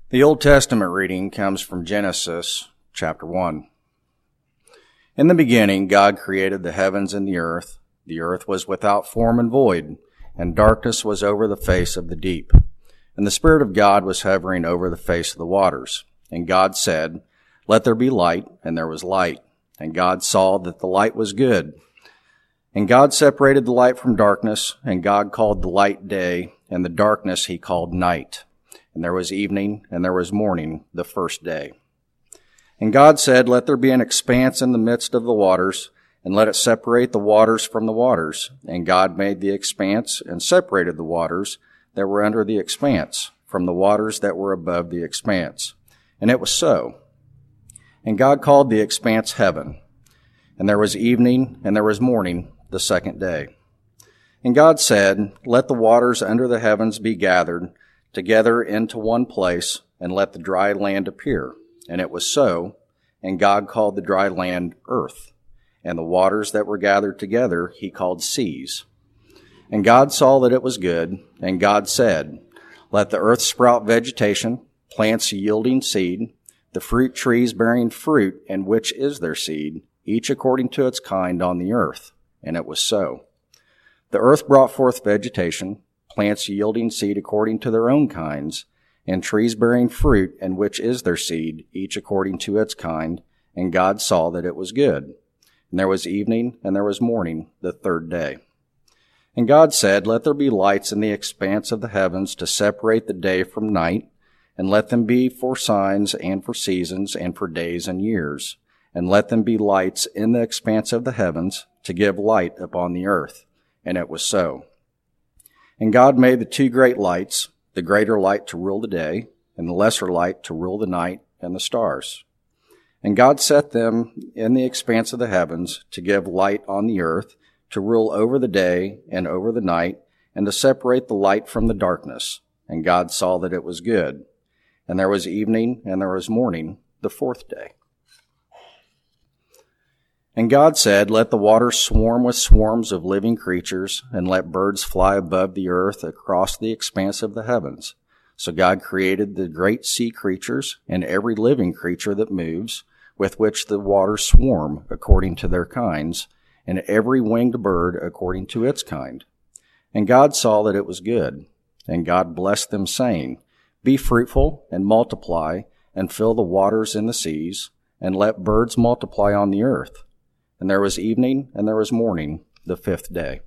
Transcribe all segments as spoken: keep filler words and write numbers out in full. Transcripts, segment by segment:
The Old Testament reading comes from Genesis chapter one. In the beginning, God created the heavens and the earth. The earth was without form and void, and darkness was over the face of the deep. And the Spirit of God was hovering over the face of the waters. And God said, "Let there be light," and there was light. And God saw that the light was good. And God separated the light from darkness, and God called the light day, and the darkness he called night. And there was evening, and there was morning, the first day. And God said, "Let there be an expanse in the midst of the waters, and let it separate the waters from the waters." And God made the expanse, and separated the waters that were under the expanse from the waters that were above the expanse. And it was so. And God called the expanse heaven. And there was evening, and there was morning, the second day. And God said, "Let the waters under the heavens be gathered together into one place, and let the dry land appear." And it was so. And God called the dry land earth, and the waters that were gathered together he called seas. And God saw that it was good, and God said, "Let the earth sprout vegetation, plants yielding seed, the fruit trees bearing fruit, in which is their seed, each according to its kind on the earth." And it was so. The earth brought forth vegetation, plants yielding seed according to their own kinds, and trees bearing fruit, in which is their seed, each according to its kind. And God saw that it was good. And there was evening, and there was morning, the third day. And God said, "Let there be lights in the expanse of the heavens to separate the day from night, and let them be for signs and for seasons and for days and years. And let them be lights in the expanse of the heavens to give light upon the earth." And it was so. And God made the two great lights, the greater light to rule the day, and the lesser light to rule the night and the stars. And God set them in the expanse of the heavens to give light on the earth, to rule over the day and over the night, and to separate the light from the darkness. And God saw that it was good. And there was evening, and there was morning, the fourth day. And God said, "Let the waters swarm with swarms of living creatures, and let birds fly above the earth across the expanse of the heavens." So God created the great sea creatures and every living creature that moves, with which the waters swarm according to their kinds, and every winged bird according to its kind. And God saw that it was good. And God blessed them, saying, "Be fruitful and multiply, and fill the waters in the seas, and let birds multiply on the earth." And there was evening, and there was morning, the fifth day.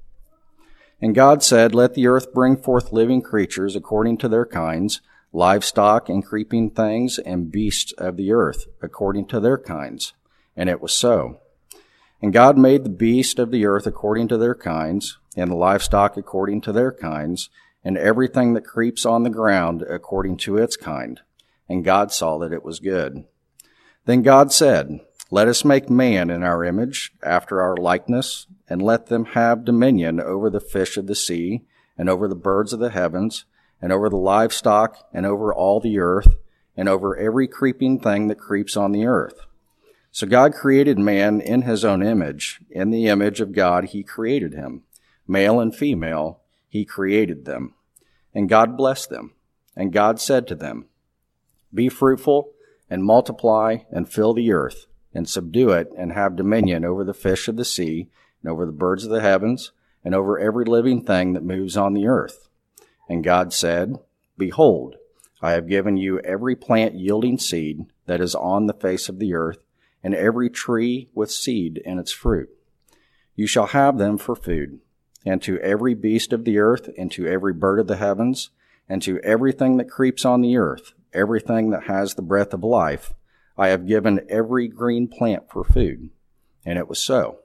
And God said, "Let the earth bring forth living creatures according to their kinds, livestock and creeping things, and beasts of the earth according to their kinds." And it was so. And God made the beasts of the earth according to their kinds, and the livestock according to their kinds, and everything that creeps on the ground according to its kind. And God saw that it was good. Then God said, "Let us make man in our image, after our likeness, and let them have dominion over the fish of the sea, and over the birds of the heavens, and over the livestock, and over all the earth, and over every creeping thing that creeps on the earth." So God created man in his own image. In the image of God he created him. Male and female he created them. And God blessed them. And God said to them, "Be fruitful, and multiply, and fill the earth, and subdue it, and have dominion over the fish of the sea, and over the birds of the heavens, and over every living thing that moves on the earth." And God said, "Behold, I have given you every plant yielding seed that is on the face of the earth, and every tree with seed in its fruit. You shall have them for food. And to every beast of the earth, and to every bird of the heavens, and to everything that creeps on the earth, everything that has the breath of life, I have given every green plant for food." And it was so.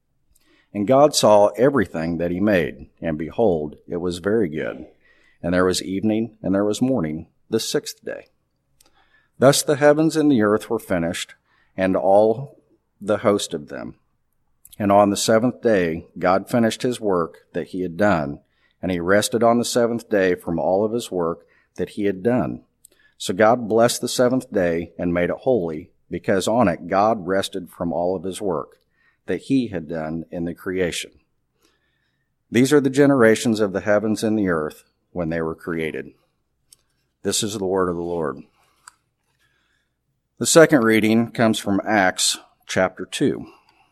And God saw everything that he made, and behold, it was very good. And there was evening, and there was morning, the sixth day. Thus the heavens and the earth were finished, and all the host of them. And on the seventh day God finished his work that he had done, and he rested on the seventh day from all of his work that he had done. So God blessed the seventh day and made it holy, because on it God rested from all of his work that he had done in the creation. These are the generations of the heavens and the earth when they were created. This is the word of the Lord. The second reading comes from Acts chapter two.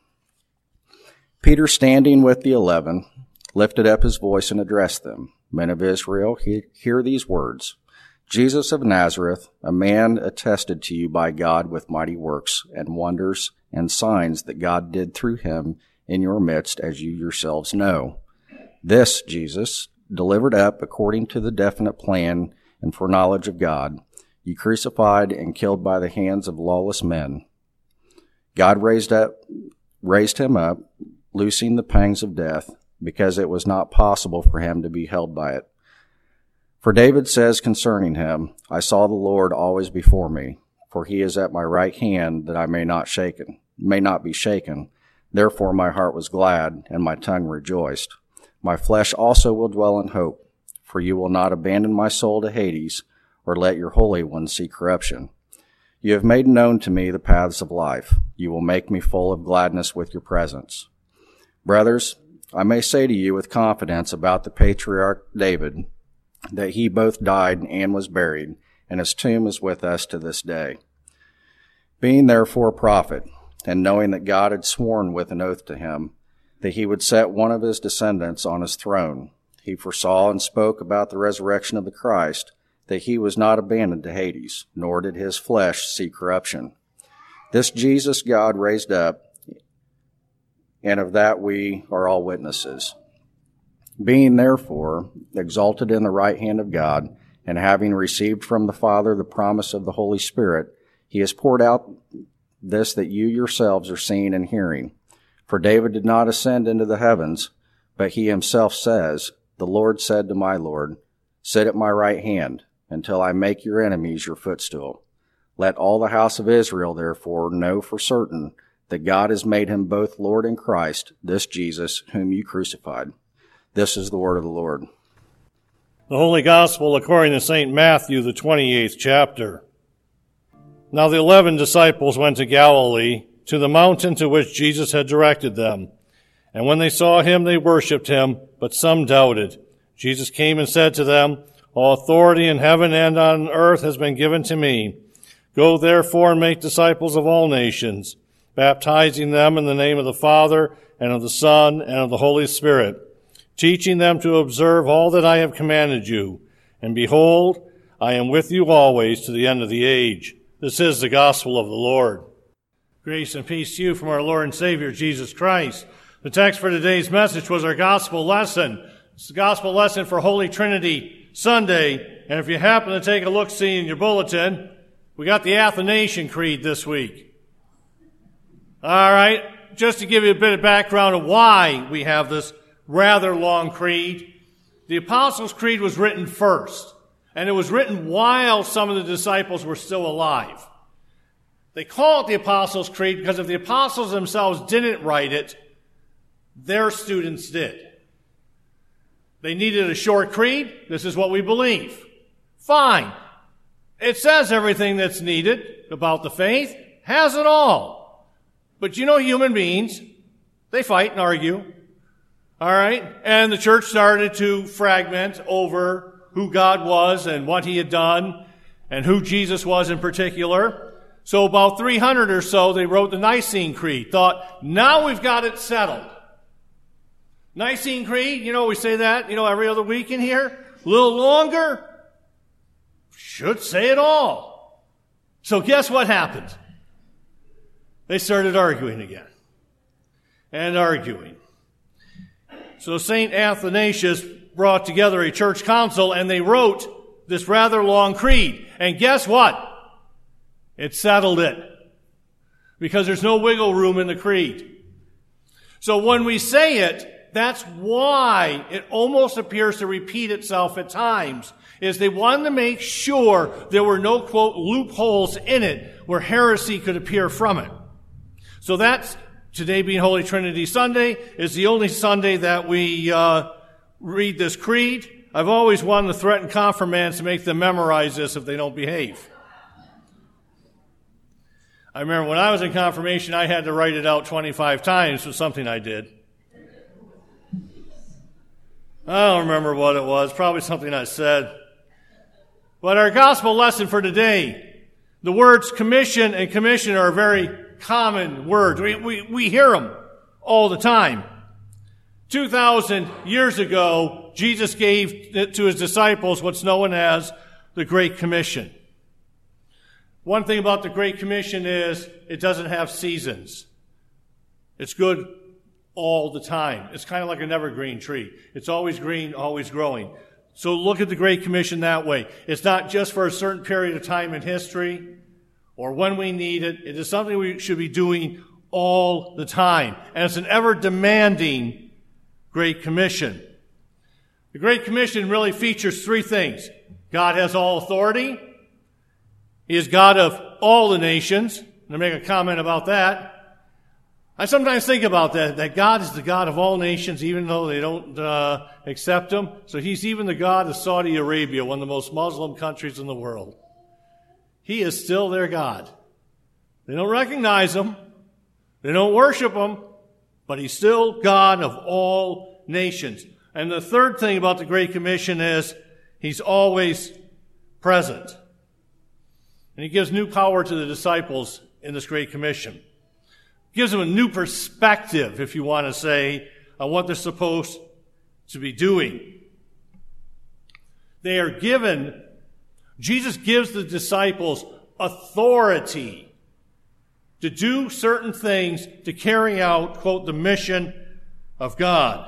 Peter, standing with the eleven, lifted up his voice and addressed them. Men of Israel, hear these words. Jesus of Nazareth, a man attested to you by God with mighty works and wonders and signs that God did through him in your midst, as you yourselves know. This Jesus, delivered up according to the definite plan and foreknowledge of God, you crucified and killed by the hands of lawless men. God raised up, raised him up, loosing the pangs of death, because it was not possible for him to be held by it. For David says concerning him, I saw the Lord always before me, for he is at my right hand, that I may not shaken, may not be shaken. Therefore my heart was glad, and my tongue rejoiced. My flesh also will dwell in hope, for you will not abandon my soul to Hades, or let your Holy One see corruption. You have made known to me the paths of life. You will make me full of gladness with your presence. Brothers, I may say to you with confidence about the patriarch David, that he both died and was buried, and his tomb is with us to this day. Being therefore a prophet, and knowing that God had sworn with an oath to him, that he would set one of his descendants on his throne, he foresaw and spoke about the resurrection of the Christ, that he was not abandoned to Hades, nor did his flesh see corruption. This Jesus God raised up, and of that we are all witnesses. Being therefore exalted in the right hand of God, and having received from the Father the promise of the Holy Spirit, he has poured out this that you yourselves are seeing and hearing. For David did not ascend into the heavens, but he himself says, the Lord said to my Lord, sit at my right hand, until I make your enemies your footstool. Let all the house of Israel therefore know for certain that God has made him both Lord and Christ, this Jesus whom you crucified. This is the word of the Lord. The Holy Gospel according to Saint Matthew, the twenty-eighth chapter. Now the eleven disciples went to Galilee, to the mountain to which Jesus had directed them. And when they saw him, they worshipped him, but some doubted. Jesus came and said to them, all authority in heaven and on earth has been given to me. Go therefore and make disciples of all nations, baptizing them in the name of the Father and of the Son and of the Holy Spirit, teaching them to observe all that I have commanded you. And behold, I am with you always to the end of the age. This is the gospel of the Lord. Grace and peace to you from our Lord and Savior, Jesus Christ. The text for today's message was our gospel lesson. It's the gospel lesson for Holy Trinity Sunday. And if you happen to take a look-see in your bulletin, we got the Athanasian Creed this week. All right, just to give you a bit of background of why we have this rather long creed. The Apostles' Creed was written first, and it was written while some of the disciples were still alive. They call it the Apostles' Creed because if the apostles themselves didn't write it, their students did. They needed a short creed. This is what we believe. Fine. It says everything that's needed about the faith, has it all. But you know human beings, they fight and argue. All right? And the church started to fragment over who God was and what he had done and who Jesus was in particular. So about three hundred or so, they wrote the Nicene Creed. Thought, now we've got it settled. Nicene Creed, you know, we say that, you know, every other week in here. A little longer. Should say it all. So guess what happened? They started arguing again. And arguing. So Saint Athanasius brought together a church council and they wrote this rather long creed. And guess what? It settled it. Because there's no wiggle room in the creed. So when we say it, that's why it almost appears to repeat itself at times, is they wanted to make sure there were no, quote, loopholes in it where heresy could appear from it. So that's, today being Holy Trinity Sunday, is the only Sunday that we uh, read this creed. I've always wanted to threaten confirmants to make them memorize this if they don't behave. I remember when I was in confirmation, I had to write it out twenty-five times for something I did. I don't remember what it was, probably something I said. But our gospel lesson for today, The words commission and commission are very common words. We, we, we hear them all the time. Two thousand years ago, Jesus gave to his disciples what's known as the Great Commission. One thing about the Great Commission is it doesn't have seasons. It's good all the time. It's kind of like an evergreen tree. It's always green, always growing. So look at the Great Commission that way. It's not just for a certain period of time in history or when we need it. It is something we should be doing all the time. And it's an ever-demanding Great Commission. The Great Commission really features three things. God has all authority. He is God of all the nations. I'm going to make a comment about that. I sometimes think about that, that God is the God of all nations, even though they don't uh, accept him. So he's even the God of Saudi Arabia, one of the most Muslim countries in the world. He is still their God. They don't recognize him. They don't worship him. But he's still God of all nations. And the third thing about the Great Commission is he's always present. And he gives new power to the disciples in this Great Commission. Gives them a new perspective, if you want to say, on what they're supposed to be doing. They are given, Jesus gives the disciples authority to do certain things to carry out, quote, the mission of God.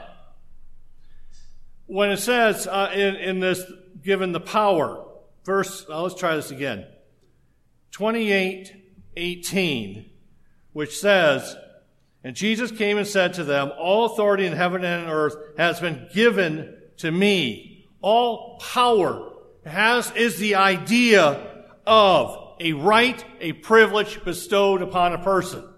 When it says uh, in, in this, given the power, verse, uh, let's try this again, twenty-eight eighteen, which says, and Jesus came and said to them, all authority in heaven and on earth has been given to me. All power has is the idea of a right, a privilege bestowed upon a person.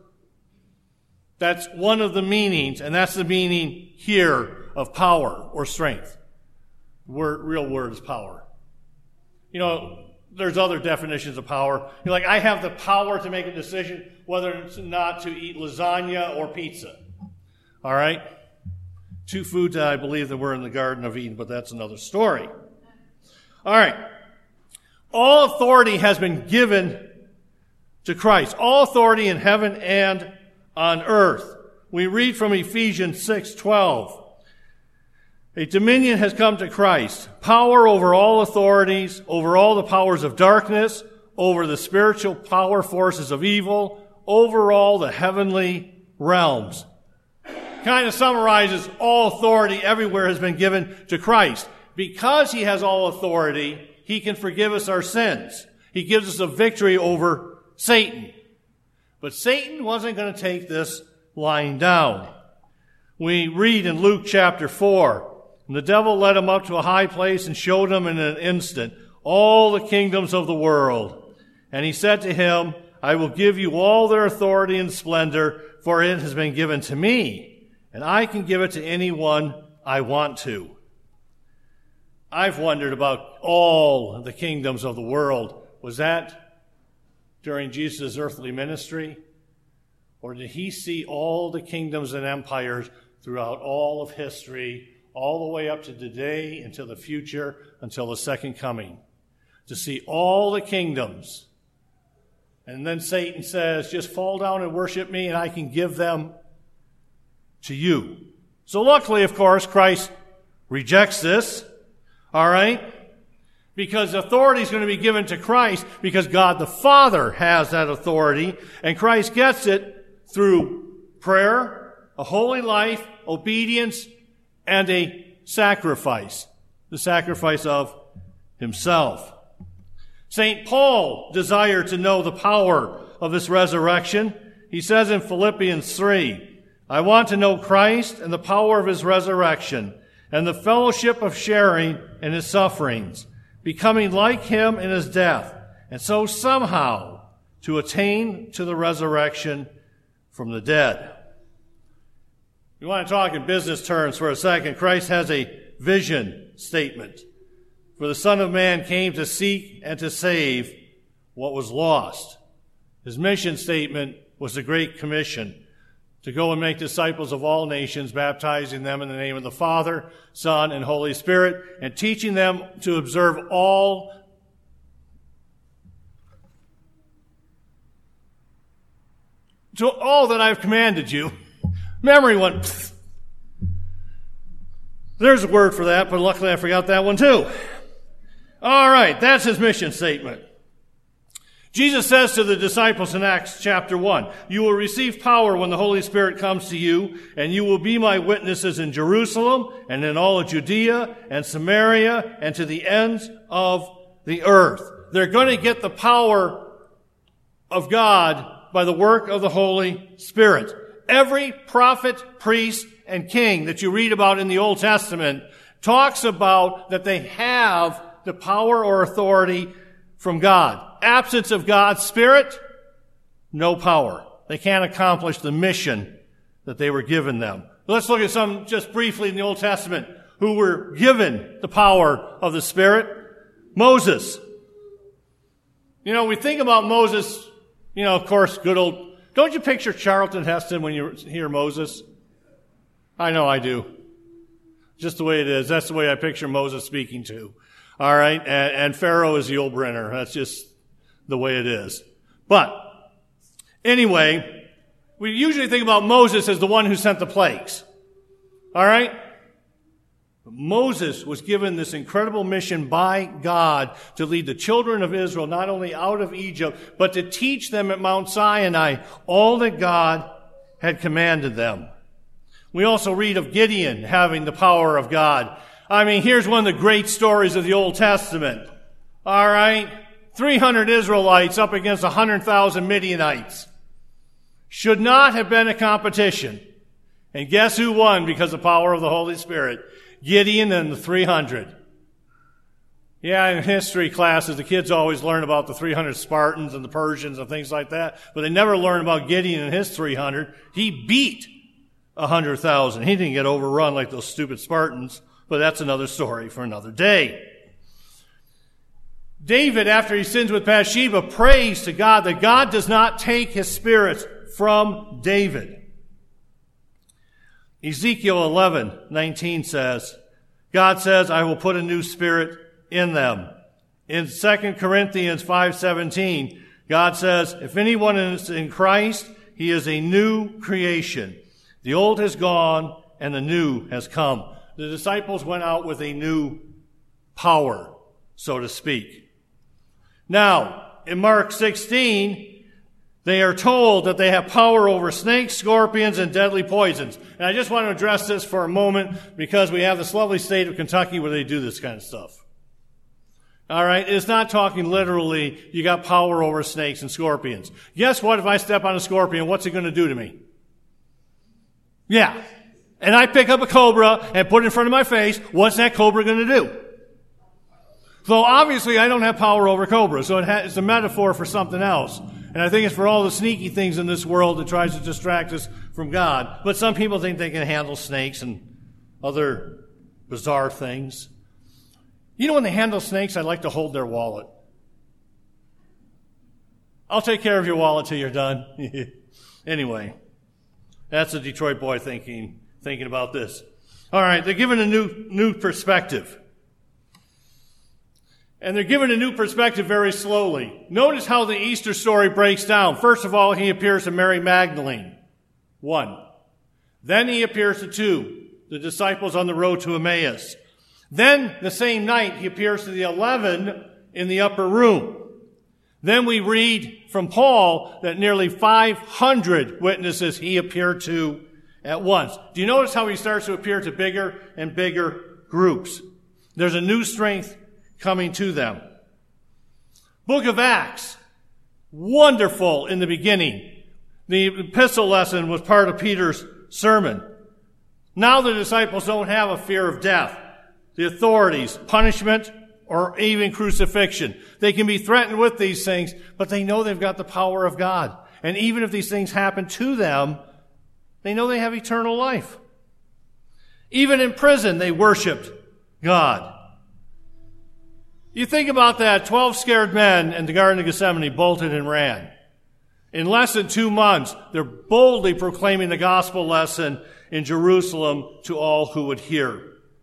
That's one of the meanings, and that's the meaning here of power or strength. The word, real word is power. You know, there's other definitions of power. You're like, I have the power to make a decision whether or not to eat lasagna or pizza. All right? Two foods that I believe that were in the Garden of Eden, but that's another story. All right. All authority has been given to Christ. All authority in heaven and on earth. We read from Ephesians six twelve. A dominion has come to Christ, power over all authorities, over all the powers of darkness, over the spiritual power forces of evil, over all the heavenly realms. Kind of summarizes all authority everywhere has been given to Christ. Because he has all authority, he can forgive us our sins. He gives us a victory over Satan. But Satan wasn't going to take this lying down. We read in Luke chapter four, and the devil led him up to a high place and showed him in an instant all the kingdoms of the world. And he said to him, I will give you all their authority and splendor, for it has been given to me, and I can give it to anyone I want to. I've wondered about all the kingdoms of the world. Was that during Jesus' earthly ministry? Or did he see all the kingdoms and empires throughout all of history, all the way up to today, until the future, until the second coming? To see all the kingdoms. And then Satan says, just fall down and worship me, and I can give them to you. So luckily, of course, Christ rejects this. All right? Because authority is going to be given to Christ because God the Father has that authority, and Christ gets it through prayer, a holy life, obedience, and a sacrifice. The sacrifice of himself. Saint Paul desired to know the power of this resurrection. He says in Philippians three, I want to know Christ and the power of his resurrection and the fellowship of sharing in his sufferings, becoming like him in his death, and so somehow to attain to the resurrection from the dead. We want to talk in business terms for a second. Christ has a vision statement. For the Son of Man came to seek and to save what was lost. His mission statement was the Great Commission, to go and make disciples of all nations, baptizing them in the name of the Father, Son, and Holy Spirit, and teaching them to observe all to all that I've commanded you. Memory went, pfft. There's a word for that, but luckily I forgot that one too. All right, that's his mission statement. Jesus says to the disciples in Acts chapter one, you will receive power when the Holy Spirit comes to you, and you will be my witnesses in Jerusalem and in all of Judea and Samaria and to the ends of the earth. They're going to get the power of God by the work of the Holy Spirit. Every prophet, priest, and king that you read about in the Old Testament talks about that they have the power or authority from God. Absence of God's Spirit, no power. They can't accomplish the mission that they were given them. Let's look at some just briefly in the Old Testament who were given the power of the Spirit. Moses. You know, we think about Moses, you know, of course, good old, don't you picture Charlton Heston when you hear Moses? I know I do. Just the way it is. That's the way I picture Moses speaking to. All right? And, and Pharaoh is Yul Brynner. That's just the way it is. But, anyway, we usually think about Moses as the one who sent the plagues. All right? But Moses was given this incredible mission by God to lead the children of Israel not only out of Egypt, but to teach them at Mount Sinai all that God had commanded them. We also read of Gideon having the power of God. I mean, here's one of the great stories of the Old Testament. All right? three hundred Israelites up against one hundred thousand Midianites. Should not have been a competition. And guess who won because of the power of the Holy Spirit? Gideon and the three hundred. Yeah, in history classes, the kids always learn about the three hundred Spartans and the Persians and things like that, but they never learn about Gideon and his three hundred. He beat one hundred thousand. He didn't get overrun like those stupid Spartans, but that's another story for another day. David, after he sins with Bathsheba, prays to God that God does not take his spirit from David. Ezekiel eleven nineteen says, God says, I will put a new spirit in them. In Second Corinthians five seventeen, God says, if anyone is in Christ, he is a new creation. The old has gone and the new has come. The disciples went out with a new power, so to speak. Now, in Mark sixteen, they are told that they have power over snakes, scorpions, and deadly poisons. And I just want to address this for a moment because we have this lovely state of Kentucky where they do this kind of stuff. All right? It's not talking literally, you got power over snakes and scorpions. Guess what? If I step on a scorpion, what's it going to do to me? Yeah. And I pick up a cobra and put it in front of my face, what's that cobra going to do? So obviously I don't have power over cobras, so it ha- it's a metaphor for something else. And I think it's for all the sneaky things in this world that tries to distract us from God. But some people think they can handle snakes and other bizarre things. You know, when they handle snakes, I like to hold their wallet. I'll take care of your wallet till you're done. Anyway, that's a Detroit boy thinking thinking about this. All right, they're given a new new perspective. And they're given a new perspective very slowly. Notice how the Easter story breaks down. First of all, he appears to Mary Magdalene. One. Then he appears to two, the disciples on the road to Emmaus. Then, the same night, he appears to the eleven in the upper room. Then we read from Paul that nearly five hundred witnesses he appeared to at once. Do you notice how he starts to appear to bigger and bigger groups? There's a new strength coming to them. Book of Acts, wonderful in the beginning. The epistle lesson was part of Peter's sermon. Now the disciples don't have a fear of death, the authorities, punishment, or even crucifixion. They can be threatened with these things, but they know they've got the power of God. And even if these things happen to them, they know they have eternal life. Even in prison, they worshiped God. You think about that, twelve scared men in the Garden of Gethsemane bolted and ran. In less than two months, they're boldly proclaiming the gospel lesson in Jerusalem to all who would hear.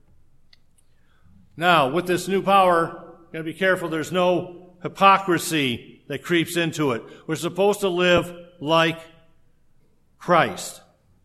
Now, with this new power, got to be careful there's no hypocrisy that creeps into it. We're supposed to live like Christ.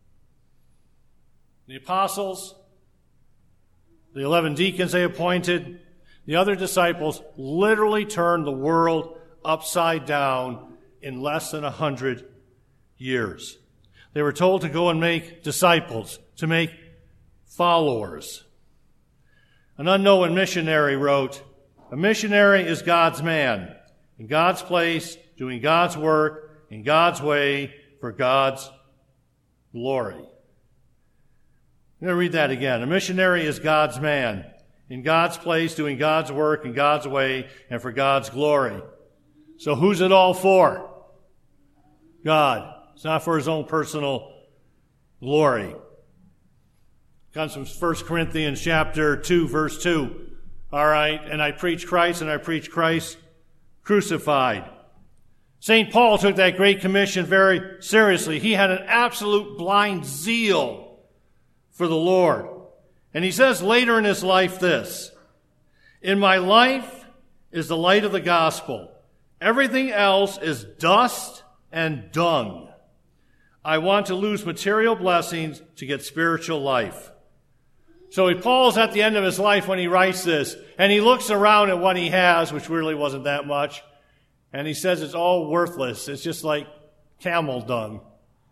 The apostles, the eleven deacons they appointed, the other disciples literally turned the world upside down in less than a hundred years. They were told to go and make disciples, to make followers. An unknown missionary wrote, "A missionary is God's man, in God's place, doing God's work, in God's way, for God's glory." I'm going to read that again. A missionary is God's man, in God's place, doing God's work, in God's way, and for God's glory. So who's it all for? God. It's not for his own personal glory. Comes from First Corinthians chapter two, verse two. All right, and I preach Christ, and I preach Christ crucified. Saint Paul took that Great Commission very seriously. He had an absolute blind zeal for the Lord. And he says later in his life this, "In my life is the light of the gospel. Everything else is dust and dung. I want to lose material blessings to get spiritual life." So Paul's at the end of his life when he writes this, and he looks around at what he has, which really wasn't that much, and he says it's all worthless. It's just like camel dung.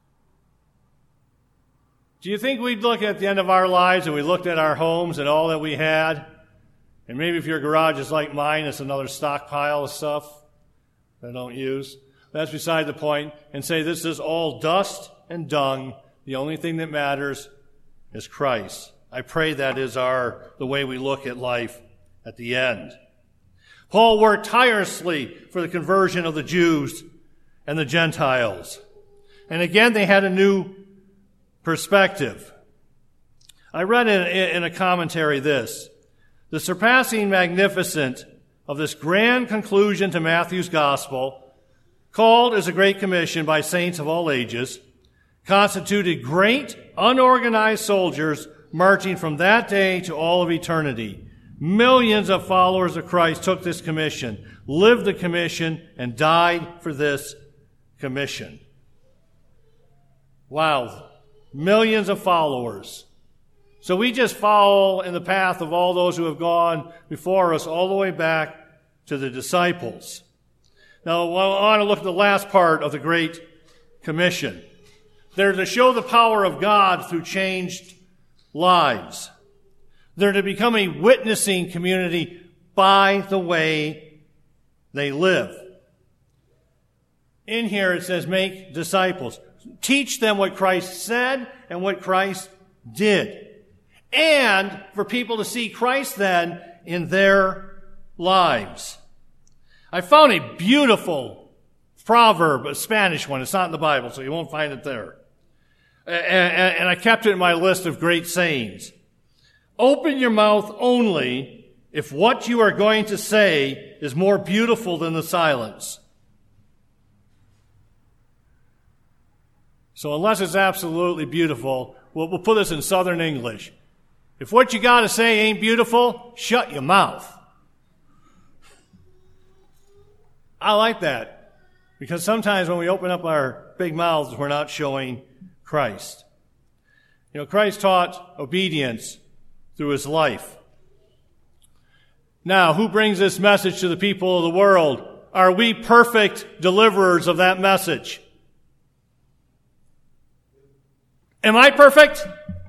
Do you think we'd look at the end of our lives and we looked at our homes and all that we had, and maybe if your garage is like mine, it's another stockpile of stuff that I don't use? That's beside the point, and say this is all dust and dung. The only thing that matters is Christ. I pray that is our the way we look at life at the end. Paul worked tirelessly for the conversion of the Jews and the Gentiles. And again, they had a new perspective. I read in, in a commentary this, "The surpassing magnificence of this grand conclusion to Matthew's gospel, called as a Great Commission by saints of all ages, constituted great, unorganized soldiers marching from that day to all of eternity. Millions of followers of Christ took this commission, lived the commission, and died for this commission." Wow. Millions of followers. So we just follow in the path of all those who have gone before us all the way back to the disciples. Now, I want to look at the last part of the Great Commission. They're to show the power of God through changed lives. They're to become a witnessing community by the way they live. In here it says, make disciples. Teach them what Christ said and what Christ did. And for people to see Christ then in their lives. I found a beautiful proverb, a Spanish one. It's not in the Bible, so you won't find it there. And I kept it in my list of great sayings. Open your mouth only if what you are going to say is more beautiful than the silence. So unless it's absolutely beautiful, we'll, we'll put this in Southern English. If what you got to say ain't beautiful, shut your mouth. I like that, because sometimes when we open up our big mouths, we're not showing Christ. You know, Christ taught obedience through his life. Now, who brings this message to the people of the world? Are we perfect deliverers of that message? Am I perfect?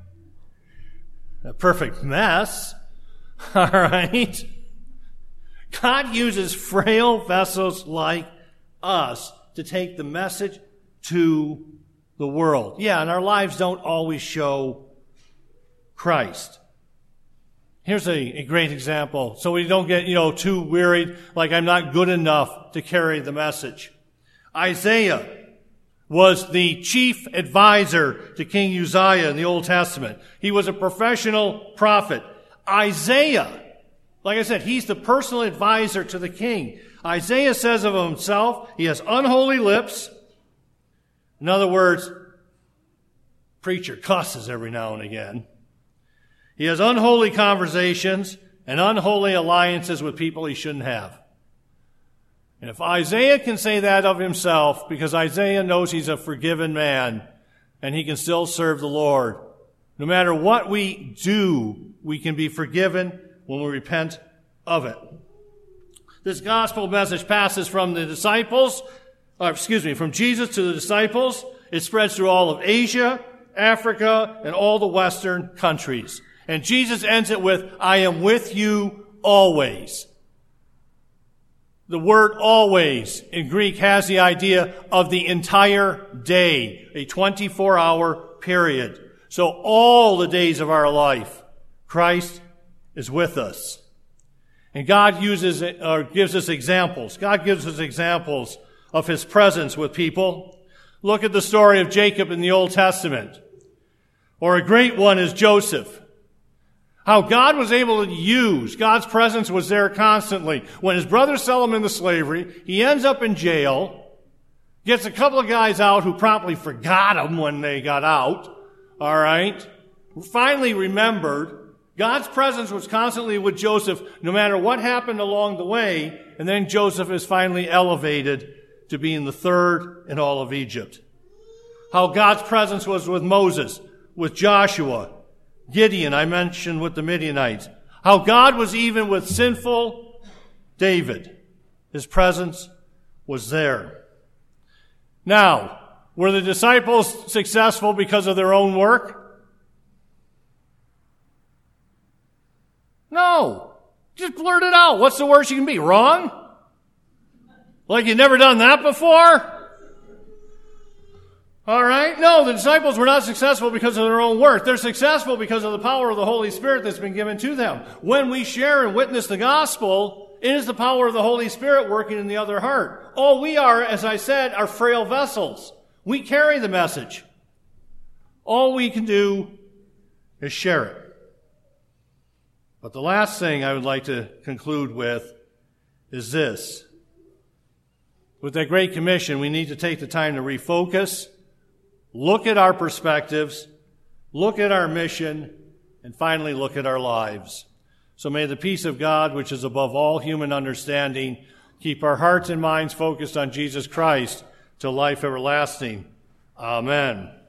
A perfect mess. All right. God uses frail vessels like us to take the message to the world. Yeah, and our lives don't always show Christ. Here's a, a great example, so we don't get, you know, too wearied, like I'm not good enough to carry the message. Isaiah was the chief advisor to King Uzziah in the Old Testament. He was a professional prophet. Isaiah, like I said, he's the personal advisor to the king. Isaiah says of himself, he has unholy lips. In other words, preacher cusses every now and again. He has unholy conversations and unholy alliances with people he shouldn't have. And if Isaiah can say that of himself, because Isaiah knows he's a forgiven man, and he can still serve the Lord. No matter what we do, we can be forgiven when we repent of it. This gospel message passes from the disciples, or excuse me, from Jesus to the disciples. It spreads through all of Asia, Africa, and all the Western countries. And Jesus ends it with, I am with you always. The word always in Greek has the idea of the entire day, a twenty-four hour period. So all the days of our life, Christ is with us. And God uses it, or gives us examples. God gives us examples of his presence with people. Look at the story of Jacob in the Old Testament. Or a great one is Joseph. How God was able to use, God's presence was there constantly. When his brothers sell him into slavery, he ends up in jail, gets a couple of guys out who promptly forgot him when they got out, all right? Finally remembered, God's presence was constantly with Joseph no matter what happened along the way, and then Joseph is finally elevated to being the third in all of Egypt. How God's presence was with Moses, with Joshua, Gideon, I mentioned with the Midianites. How God was even with sinful David. His presence was there. Now, were the disciples successful because of their own work? No. Just blurt it out. What's the worst you can be? Wrong? Like you've never done that before? All right? No, the disciples were not successful because of their own work. They're successful because of the power of the Holy Spirit that's been given to them. When we share and witness the gospel, it is the power of the Holy Spirit working in the other heart. All we are, as I said, are frail vessels. We carry the message. All we can do is share it. But the last thing I would like to conclude with is this. With that Great Commission, we need to take the time to refocus, look at our perspectives, look at our mission, and finally look at our lives. So may the peace of God, which is above all human understanding, keep our hearts and minds focused on Jesus Christ to life everlasting. Amen.